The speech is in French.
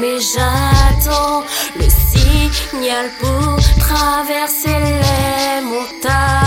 mais j'attends le signal pour traverser les montagnes.